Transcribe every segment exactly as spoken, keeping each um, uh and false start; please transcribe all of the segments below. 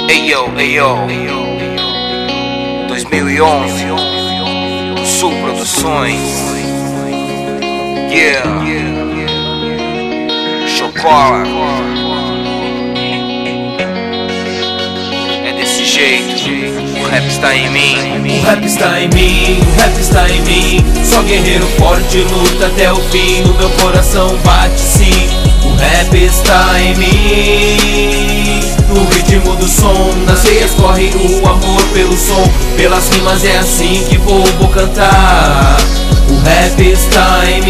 Eyo, eyo, dois mil e onze, do Sul Produções. Yeah, Chocola. É desse jeito, o rap está em mim. O rap está em mim, o rap está em mim. Só guerreiro forte, luta até o fim. No meu coração bate sim, o rap está em mim. No ritmo do som, nas veias corre o amor pelo som. Pelas rimas é assim que vou, vou cantar. O rap está em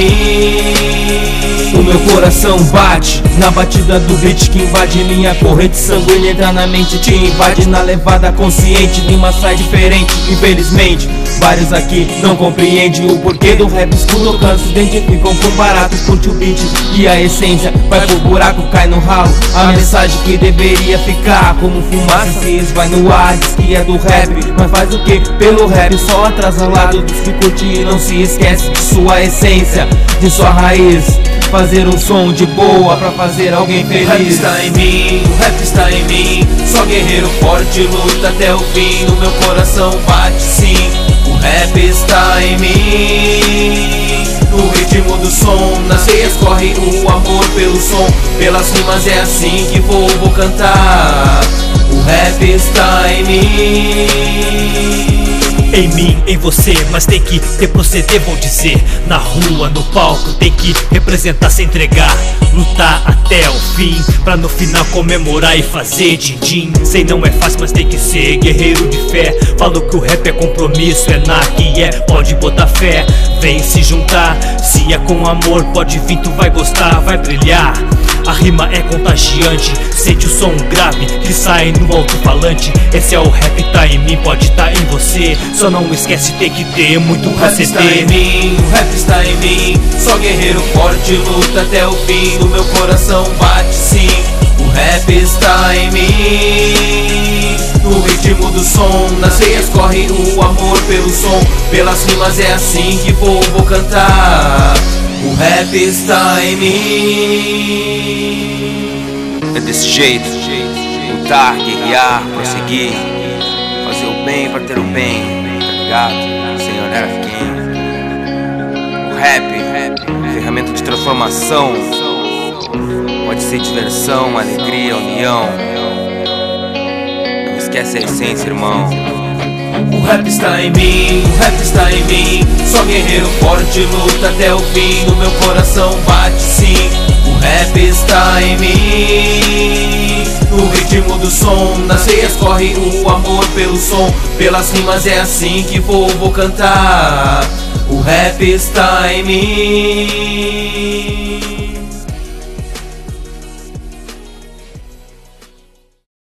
mim. O meu coração bate na batida do beat que invade minha corrente sanguínea. Entra na mente, te invade na levada consciente. Rima sai diferente, infelizmente vários aqui não compreendem o porquê do rap. Escutam, cantam, se identificam com barato. Curte o beat e a essência vai pro buraco, cai no ralo. A mensagem que deveria ficar como fumaça se esvai no ar, diz que é do rap, mas faz o que pelo rap? Só atrasa ao lado dos que curte e não se esquece de sua essência, de sua raiz. Fazer um som de boa pra fazer alguém feliz. O rap está em mim, o rap está em mim. Só guerreiro forte, luta até o fim. No meu coração bate sim, o rap está em mim. No ritmo do som, nas veias corre o amor pelo som. Pelas rimas é assim que vou, vou cantar. O rap está em mim. Em mim, em você, mas tem que ter proceder, vou dizer. Na rua, no palco, tem que representar, se entregar. Lutar até o fim, pra no final comemorar e fazer din-din. Sei não é fácil, mas tem que ser guerreiro de fé. Falo que o rap é compromisso, é na que é, pode botar fé. Vem se juntar, se é com amor, pode vir, tu vai gostar, vai brilhar. A rima é contagiante, sente o som grave que sai no alto-falante. Esse é o rap, tá em mim, pode tá em você. Só não esquece, tem que ter muito pra ceder. O rap está em mim, o rap está em mim. Só guerreiro forte, luta até o fim. No meu coração bate sim, o rap está em mim. No ritmo do som, nas veias corre o amor pelo som. Pelas rimas é assim que vou, vou cantar. O rap está em mim. É desse jeito, lutar, guerrear, prosseguir, fazer o bem pra ter o bem, tá ligado? Sem olhar a quem. O rap, ferramenta de transformação, pode ser diversão, alegria, união. Não esquece a essência, irmão. O rap está em mim, o rap está em mim. Só guerreiro forte, luta até o fim. No meu coração bate sim, o rap está em mim. No ritmo do som, nas veias corre o amor pelo som. Pelas rimas é assim que vou, vou cantar. O rap está em mim.